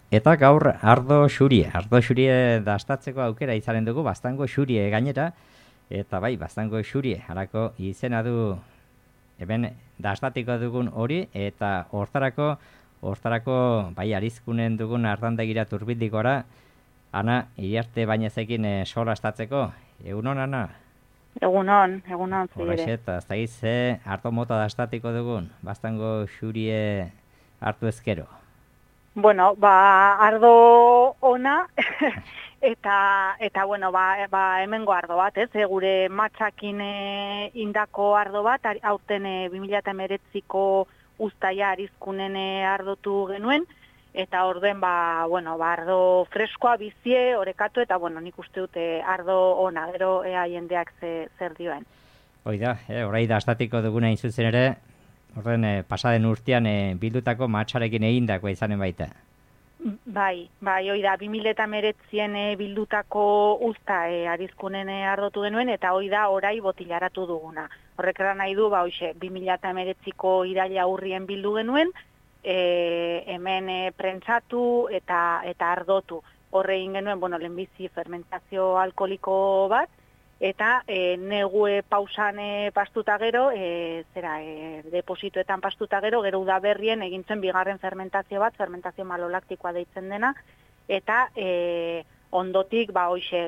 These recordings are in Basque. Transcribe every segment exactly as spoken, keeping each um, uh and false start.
Eta gaur ardo xurie, ardo xurie dastatzeko aukera izanen dugu, Baztango xurie gainera, eta bai, Baztango xurie, harako izena du hemen dastatiko dugun hori, eta hortarako, hortarako bai arizkunen dugun ardandegira turbindikora, Ana, iriarte bainezekin e, solastatzeko, egunon, Ana? Egunon, egunon zire. Horrexet, azta ze ardo mota dastatiko dugun, Baztango xurie hartu ezkero. Bueno, ba, ardo ona, eta, eta bueno, ba, ba, hemengo ardo bat, ez? E, gure matxakin e, indako ardo bat, aurten e, bi mila hemeretziko uztaia arizkunen e, ardotu genuen, eta orden, ba, bueno, ba, ardo freskoa, bizie, orekatu, eta, bueno, nik uste dute ardo ona, gero ea jendeak ze, zer dioen. Oida, eh, orai dastatiko duguna inzuzen ere, horren eh, pasaden urtean eh, bildutako matxarekin egindakoa izanen baita. Bai, bai, hoi da, bi mila hemeretzien e, bildutako uzta e, arizkunen e, ardotu genuen, eta hoi da orai botilaratu duguna. Horrek eran nahi du, ba, hoxe, bi mila hemeretziko iraila urrien bildu genuen, e, hemen e, prentsatu eta, eta ardotu. Horre egin genuen, bueno, lehenbizi fermentazio alkoholiko bat, eta e, negue pausan e, pastuta gero, e, zera, e, depositoetan pastuta gero, gero udaberrien egintzen bigarren fermentazio bat, fermentazio malolaktikoa deitzen dena, eta e, ondotik, ba, hoxe,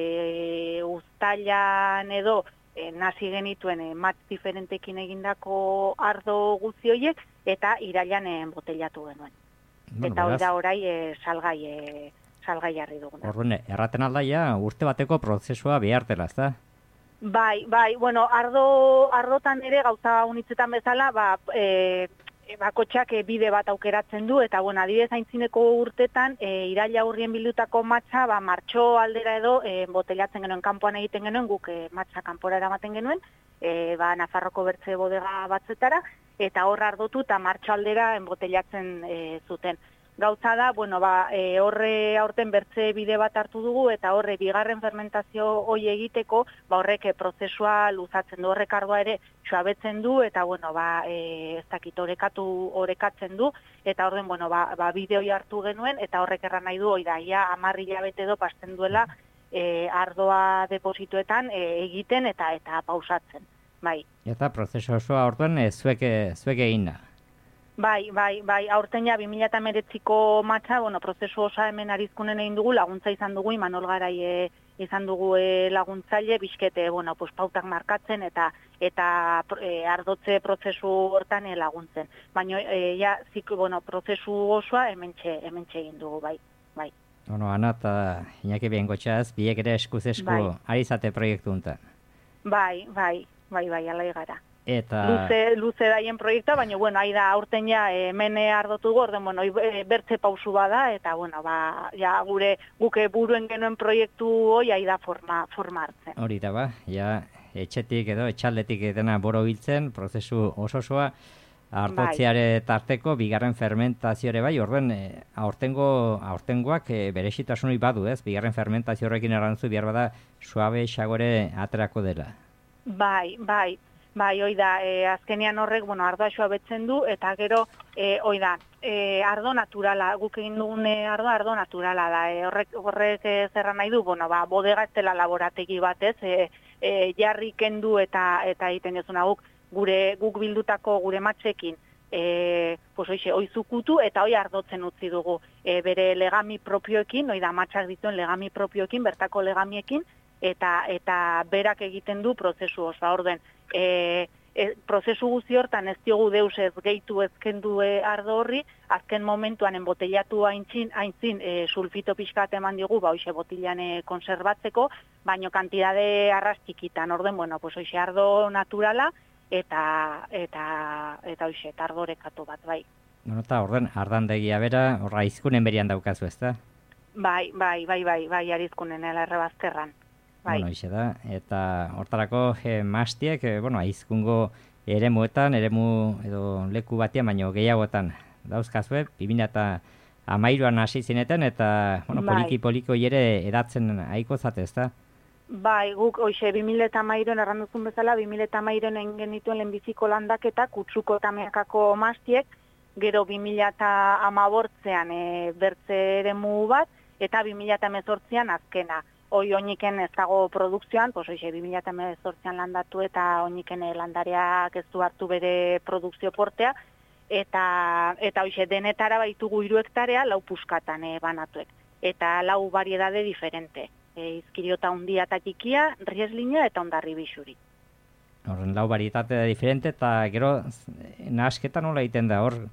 e, uztailan edo, e, nazi genituen e, mat diferentekin egindako ardo guzti horiek, eta irailan e, botellatu genuen. Bueno, eta hori da orai e, salgai e, salgai jarri duguna. Orduan, erraten aldaia urte bateko prozesua behartela, ezta? Bai, bai, bueno, ardo, ardotan ere gauza unitzetan bezala, ba, e, bakotxak e, bide bat aukeratzen du, eta, bueno, adibidez aintzineko urtetan, e, iraila urrien bildutako matxa, ba, martxo aldera edo, e, botellatzen genuen, kanpoan egiten genuen, guk e, matxa kanpora eramaten genuen, e, ba, Nafarroko bertze bodega batzetara, eta hor ardotu eta martxo aldera enbotellatzen e, zuten. Gauza da, bueno, ba, e, horre aurten bertze bide bat hartu dugu, eta horre bigarren fermentazio hoi egiteko, ba, horrek e, prozesua luzatzen du, horrek ardoa ere suabetzen du, eta, bueno, ba, e, ez dakit orekatu, orekatzen du, eta horren, bueno, ba, ba bide hoi hartu genuen, eta horrek erran nahi du, hoi da, ia amarri hilabete edo pasten duela e, ardoa depositoetan e, egiten eta eta pausatzen, bai. Eta prozesu osoa orduan e, zuek, zuek egin da. Bai, bai, bai, aurten ja bi mila hemeretziko matxa, bueno, prozesu osa hemen arizkunen egin dugu, laguntza izan dugu, Imanol Garai e, izan dugu e, laguntzaile, bizkete, bueno, pues, pautak markatzen eta eta e, ardotze prozesu hortan e, laguntzen. Baina, e, ja, zik, bueno, prozesu osoa hementxe, hementxe egin dugu, bai, bai. Bueno, Ana eta Iñaki Bengotxaz, biek ere eskuz esku bai. Ari zate proiektu honetan. Bai, bai, bai, bai, alai gara. Eta... Luze, luze daien proiektua, baina, bueno, ahi da, aurten ja, hemen hardotu gorden, bueno, e, bertze pausu bada, eta, bueno, ba, ja, gure, guke buruen genuen proiektu hoi, ahi da forma, forma hartzen. Hori da, ba, ja, etxetik edo, etxaldetik dena boro biltzen, prozesu ososoa, hartotziare tarteko, bigarren fermentazioare bai, orduan, e, aurtengo, aurtengoak e, berezitasunoi badu, ez? Bigarren fermentazio horrekin errantzu, behar bada, suabe xagore aterako dela. Bai, bai. Bai, hoi da, e, azkenean horrek, bueno, ardoa suabetzen du, eta gero, e, hoi da, e, ardo naturala, guk egin dugun ardoa ardo naturala da, e, horrek, horrek e, zerra nahi du, bueno, ba, bodega ez dela laborategi batez, e, e, jarri kendu eta eta egiten jozuna guk, gure, guk bildutako gure matxekin, e, pues hoize, oizukutu eta hoi ardotzen utzi dugu, e, bere legami propioekin, hoi da, matxak dituen legami propioekin, bertako legamiekin, eta eta berak egiten du prozesu oso, orden, E, e, prozesu guzti hortan ez diogu deus ez gehitu ezkendu e, ardo horri, azken momentuan enbotellatu aintzin, aintzin e, sulfito pixkat eman diogu, ba hoxe botilan e, konserbatzeko, baino kantidade arras txikitan, orden, bueno, pues hoxe ardo naturala eta eta eta hoxe ardorekatu bat, bai. Bueno, eta orden, ardandegia bera, horra izkunen berian daukazu, ezta? Bai, bai, bai, bai, bai, arizkunen elarre bazterran. Bai. Bueno, ixe da, eta hortarako e, mastiek, e, bueno, aizkungo eremuetan, eremu edo leku batean, baino gehiagotan dauzkazue, bi mila hamairuan hasi zineten, eta, bueno, bai. poliki-poliko ere edatzen aiko zate, ezta? Bai, guk, hoxe, bi mila hamairuan erranduzun bezala, bi mila hamairuan egin genituen lehenbiziko landaketak, utsuko eta meakako mastiek, gero bi mila hamabortzean e, bertze eremu bat, eta bi mila hemezortzian azkena. Hoi oiniken ez dago produkzioan, pues hoxe, bi mila hemezortzian landatu eta oiniken landareak ez du hartu bere produkzio portea, eta eta hoxe, denetara baitugu hiru hektarea lau puskatan e, banatuek, eta lau variedade diferente. E, izkiriota hundia eta txikia, rieslina eta ondarribi xuri. Horren lau varietate diferente, eta gero nahasketa nola egiten da, hor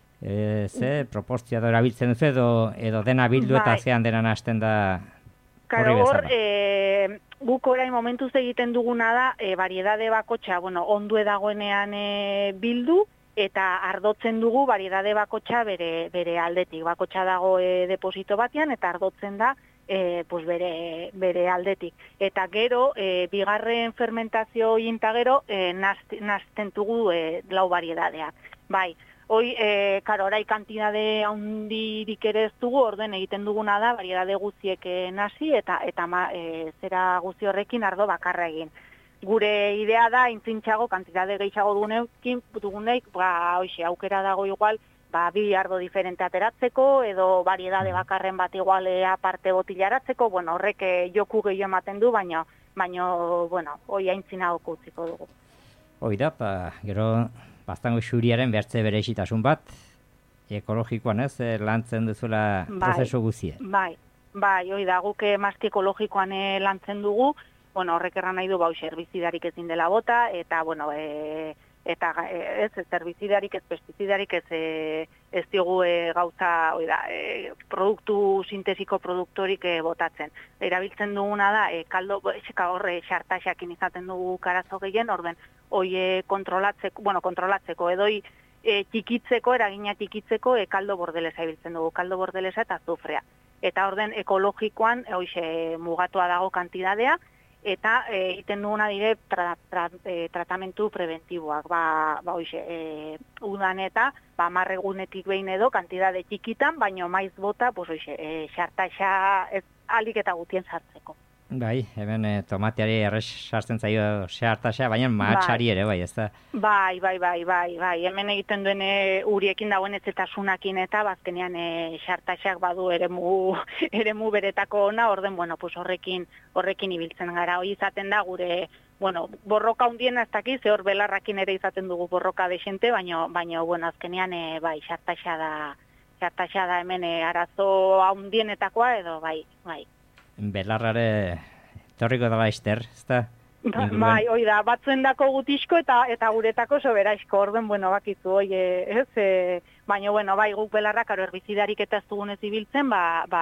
e, ze proportzia da erabiltzen duzu edo, edo dena bildu eta Bai. zean dena nahasten da Karo, horri hor, bezala. e, guk orain momentuz egiten duguna da, e, variedade bakotxa, bueno, ondue dagoenean e, bildu, eta ardotzen dugu variedade bakotxa bere, bere aldetik. Bakotxa dago e, deposito batean, eta ardotzen da e, pues bere, bere aldetik. Eta gero, e, bigarren fermentazio inta gero, e, nazten dugu e, lau variedadeak. Bai, hoi, e, karo, orai kantidade handirik ere ez dugu, orden egiten duguna da, variedade guztiek e, nazi, eta, eta ma, e, zera guzti horrekin ardo bakarra egin. Gure idea da, intzintxago, kantidade gehiago dugunekin, duguneik, ba, hoxe, aukera dago igual, ba, bi ardo diferente ateratzeko, edo variedade bakarren bat igual aparte botilaratzeko, bueno, horrek eh, joku gehiago ematen du, baina, baina, bueno, hoi aintzina utziko dugu. Hoi da, pa, gero baztango xuriaren bertze bere isitasun bat, ekologikoan ez, eh, lantzen duzuela Bai, prozesu guzie. Bai, bai, hoi da, guk emazti ekologikoan eh, lantzen dugu, bueno, horrek erran nahi du, bau, herbizidarik ezin dela bota, eta, bueno, e, eta e, ez, ez herbizidarik, ez pestizidarik, ez, e, ez diogu e, gauza, oi da, e, produktu, sintesiko produktorik e, botatzen. Erabiltzen duguna da, e, kaldo, eseka horre, xartaxakin izaten dugu karazo gehien, orden, hoi e, kontrolatzeko, bueno, kontrolatzeko, edoi e, txikitzeko, eragina txikitzeko, e, kaldo bordelesa ibiltzen dugu, kaldo bordelesa eta azufrea. Eta orden ekologikoan, hoize, mugatua dago kantidadea, eta egiten duguna dire tra, tra, e, tratamentu preventiboak, ba, ba hoize, e, udan eta ba, marregunetik behin edo, kantidade txikitan, baino maiz bota, pues hoize, e, xartaxa ez alik eta gutien sartzeko. Bai, hemen e, tomateari errex sartzen zaio xartaxa, baina mahatxari ere, bai, ez da. Bai, bai, bai, bai, bai, hemen egiten duen e, uriekin dagoen etzetasunakin eta bazkenean e, xartaxak badu eremu, eremu beretako ona, orden, bueno, pues horrekin, horrekin ibiltzen gara, hori izaten da gure, bueno, borroka hundien ez dakiz, ze hor belarrakin ere izaten dugu borroka desente, baino, baino, bueno, azkenean, e, bai, xartaxa da, xartaxa da hemen e, arazo handienetakoa edo, bai, bai. Belarrare torriko dela ester, ez da? Ba, bai, hoi da, batzuen dako gutizko eta eta guretako soberaizko, orden, bueno, bakizu, hoi, ez, e, baina, bueno, bai, guk belarrak, aro, herbizidarik eta ez dugunez ibiltzen, ba, ba,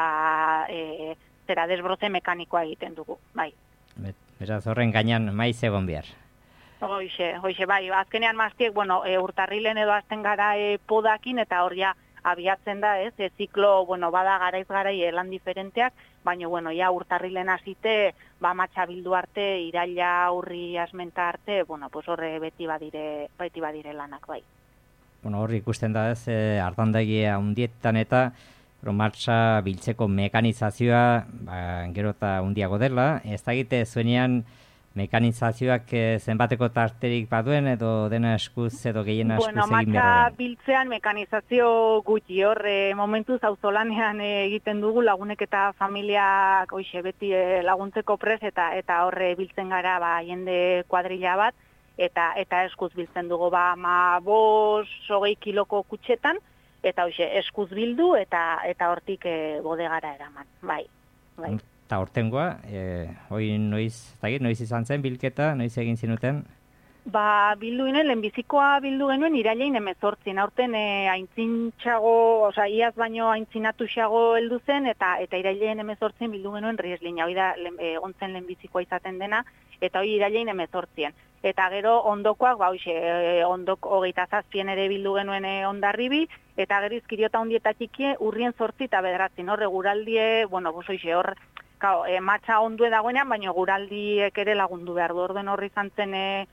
e, zera, desbroze mekanikoa egiten dugu, bai. Beraz, horren gainan maiz egon behar. Hoixe, hoixe, bai, azkenean maztiek, bueno, e, urtarrilen edo azten gara e, podakin, eta hor ja, abiatzen da, ez, e, ziklo, bueno, bada garaiz garai elan diferenteak, baina, bueno, ja, urtarrilen hasite, ba, matxa bildu arte, iraila urri asmenta arte, bueno, pues horre beti badire, beti badire lanak, bai. Bueno, hor ikusten da ez, eh, ardandagia hundietan eta matxa biltzeko mekanizazioa, ba, gero eta hundiago dela, ez da egite zuenean mekanizazioak eh, zenbateko tarterik baduen edo dena eskuz edo gehiena eskuz bueno, egin behar matxa da. biltzean mekanizazio gutxi hor, e, momentuz auzolanean e, egiten dugu lagunek eta familiak hoixe beti e, laguntzeko pres eta eta horre biltzen gara ba jende kuadrilla bat eta eta eskuz biltzen dugu ba ma bost hogei kiloko kutxetan eta hoixe eskuz bildu eta eta hortik e, bodegara eraman. Bai. Bai. Eta hortengoa, e, hoi noiz, zagit, noiz izan zen bilketa, noiz egin zinuten? Ba, bildu ginen, lehenbizikoa bildu genuen irailein emezortzin. Aurten e, aintzintxago, oza, iaz baino aintzinatuxago heldu zen, eta eta irailein emezortzin bildu genuen rieslina. Hoi da, e, ontzen lehenbizikoa izaten dena, eta hoi irailein emezortzien. Eta gero ondokoak, ba, hoxe, e, ondok hogeita zazpien ere bildu genuen e, ondarribi, eta gero izkiriota hundieta txikie, urrien zortzi eta bederatzin. Horre guraldie, bueno, bos hoxe, hor, Kao, e, matxa ondue dagoenean, baina guraldiek ere lagundu behar du. Orden horri izan zen e,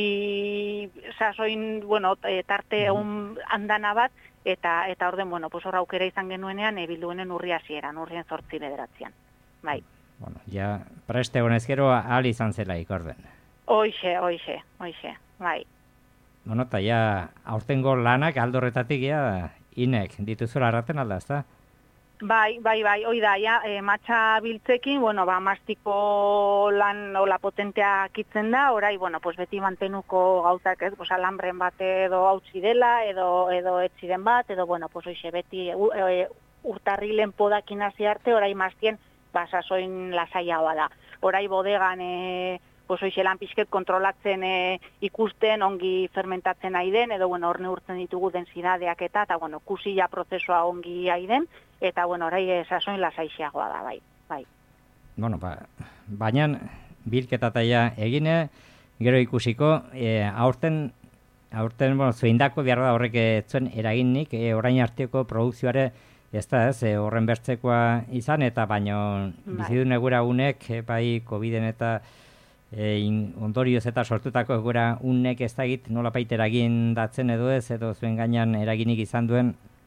uri sasoin, bueno, e, tarte egun andana bat, eta eta orden, bueno, pues hor aukera izan genuenean, e, bilduenen urri hasieran, urrien zortzi bederatzean. Bai. Bueno, ja, preste honez gero ahal izan zelaik orden. Hoixe, hoixe, hoixe, bai. Bueno, eta ja, aurtengo lanak aldorretatik ja, inek dituzula arraten alda, ezta? Bai, bai, bai, hoi da, ja, e, matxa biltzekin, bueno, ba, mastiko lan ola potentea kitzen da, orai, bueno, pues beti mantenuko gauzak ez, pues alambren bat edo hautsi dela, edo, edo etziren bat, edo, bueno, pues hoxe, beti e, e, urtarrilen podakin hasi arte, orai mastien, ba, sasoin lasaiagoa da. Orai bodegan, e, pues hoxe lan pixket kontrolatzen e, ikusten, ongi fermentatzen nahi den, edo, bueno, hor neurtzen ditugu densidadeak eta, eta, bueno, kusila prozesua ongi nahi den, eta, bueno, orai e, sasoin lasaixeagoa da, bai, bai. Bueno, ba, baina bilketataia egine, gero ikusiko, e, aurten, aurten, bueno, zuindako behar da horrek zuen eraginnik, e, orain arteko produkzioare, ez da ez, e, horren bertzekoa izan, eta baino Bai. bizidun egura unek, e, bai, Coviden eta e, in, ondorioz eta sortutako egura unek ez da egit nola baita eragin datzen edo ez, edo zuen gainan eraginik izan duen.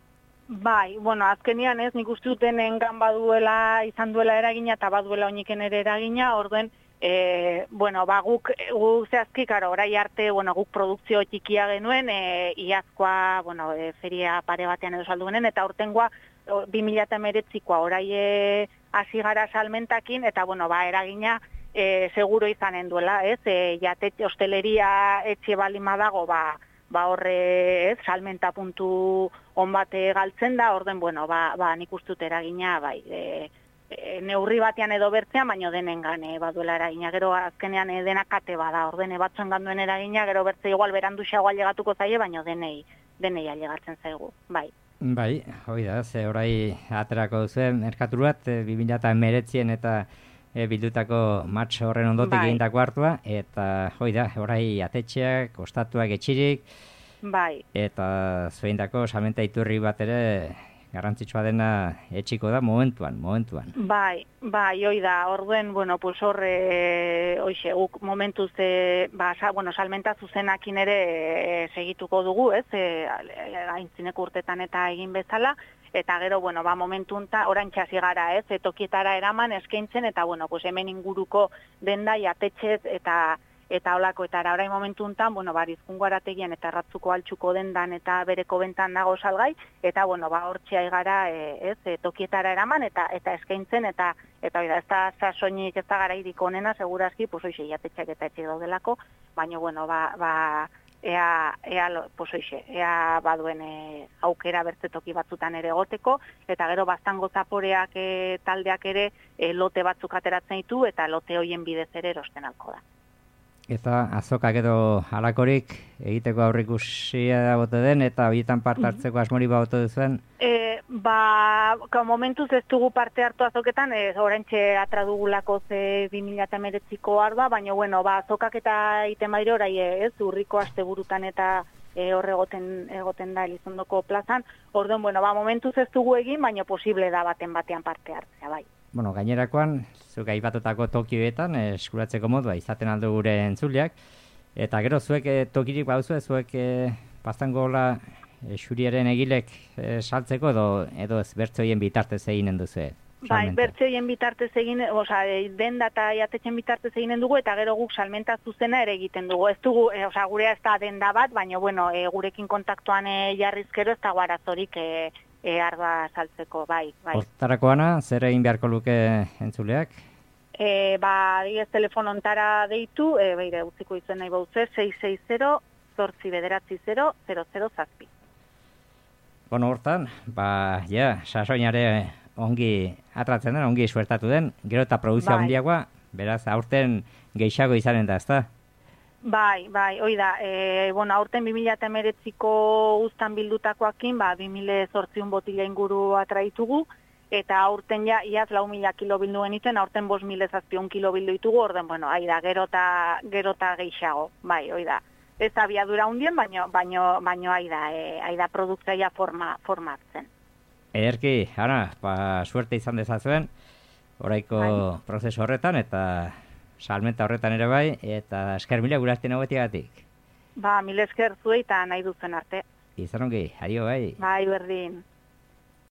Bai, bueno, azkenian ez, nik uste duten engan baduela, izan duela eragina, eta baduela oiniken ere eragina, orduen, e, bueno, ba, guk, guk zehazki, karo, orai arte, bueno, guk produkzio txikia genuen, e, iazkoa, bueno, e, feria pare batean edo saldu genen, eta urtengoa, bi mila hemeretzikoa orai e, hasi gara salmentakin, eta, bueno, ba, eragina, e, seguro izanen duela, ez, e, jate, hosteleria etxe balima dago, ba, ba horre, ez, salmenta puntu on bate galtzen da, orden, bueno, ba, ba nik ustut eragina, bai, e, e, neurri batean edo bertzean, baino denengan e, baduela eragina, gero azkenean e, denakate bada, orden, batzuen ganduen eragina, gero bertze igual beranduxago ailegatuko zaie, baino denei, denei ailegatzen zaigu, bai. Bai, hoi da, ze orai aterako duzuen merkaturat, e, bi mila hemeretzien eta e, bildutako match horren ondotik Bai. egindako hartua, eta hoi da, orai atetxeak, ostatuak etxirik, Bai. eta zueindako salmenta iturri bat ere garrantzitsua dena etxiko da momentuan, momentuan. Bai, bai, hoi da, orduen, bueno, pues hor, e, hoxe, guk momentuz, e, ba, sa, bueno, salmenta zuzenakin ere e, segituko dugu, ez, e, aintzineko urtetan eta egin bezala, eta gero, bueno, ba, momentunta, orain txasi gara, ez, e, tokietara eraman, eskaintzen, eta, bueno, pues hemen inguruko dendai, atetxez, eta eta holako, eta orain momentu hontan, bueno, ba, Bizkungo arategian eta Erratzuko altxuko dendan eta bereko bentan dago salgai, eta, bueno, ba, hortxe gara, e, ez, e, tokietara eraman, eta eta eskaintzen, eta, eta, oida, ez da sasoinik, ez da garairik onena, segurazki, pues, oixe, jatetxeak eta etxe daudelako, baina, bueno, ba, ba, ea, ea, pues, oixe, ea baduen e, aukera bertze toki batzutan ere egoteko, eta gero baztango zaporeak e, taldeak ere e, lote batzuk ateratzen ditu, eta lote hoien bidez ere erosten alko da. Eta azokak edo halakorik egiteko aurrikusia bote den, eta horietan parte hartzeko asmori bote duzuen? E, ba, momentuz ez dugu parte hartu azoketan, ez oraintxe atra dugulako ze bi mila hemeretziko arba, baina, bueno, ba, azokak eta iten badire orai ez, urriko asteburutan eta e, hor egoten, egoten da Elizondoko plazan, orduan, bueno, ba, momentuz ez dugu egin, baina posible da baten batean parte hartzea, bai. Bueno, gainerakoan, zuk aipatutako tokioetan eskuratzeko modua izaten aldo gure entzuleak, eta gero zuek e, tokirik bauzue, zuek e, baztangola e, xuriaren egilek e, saltzeko edo, edo ez bertzoien bitartez eginen duzu? Bai, bertzoien bitartez egin, oza, denda eta jatetxen bitartez eginen dugu, eta gero guk salmenta zuzena ere egiten dugu. Ez dugu, e, oza, gurea ez da denda bat, baina, bueno, e, gurekin kontaktuan e, jarrizkero ez dago arazorik e, E, arba saltzeko, bai, bai. Hortarako ana, zer egin beharko luke entzuleak? E, ba, digez telefonontara deitu, e, beire, utziko izuen nahi bautze, sei sei zero, zortzi bederatzi zero, zero zero zazpi. Bueno, hortan, ba, ja, sasoinare ongi atratzen den, ongi suertatu den, gero eta produzioa bai. Handiagoa, beraz, aurten gehiago izanen da, ezta? Bai, bai, hoi da, e, bueno, aurten bi mila hemeretziko uztan bildutakoakin, ba, bi mila zortziun botila inguru atraitugu, eta aurten ja, iaz lau mila kilo bildu genituen, aurten bost mila zazpion kilo bildu ditugu, orden, bueno, hai da, gero eta gehiago, bai, hoi da. Ez abiadura hundien, baino, baino, baino hai da, e, hai da produktzaia forma, formatzen. Ederki, ara, ba, suerte izan dezazuen, oraiko bai. Prozesu horretan, eta salmenta horretan ere bai, eta esker mila gurastien hauetiagatik. Ba, mil esker zuei eta nahi duzen arte. Izan ongi, adio bai. Bai, berdin.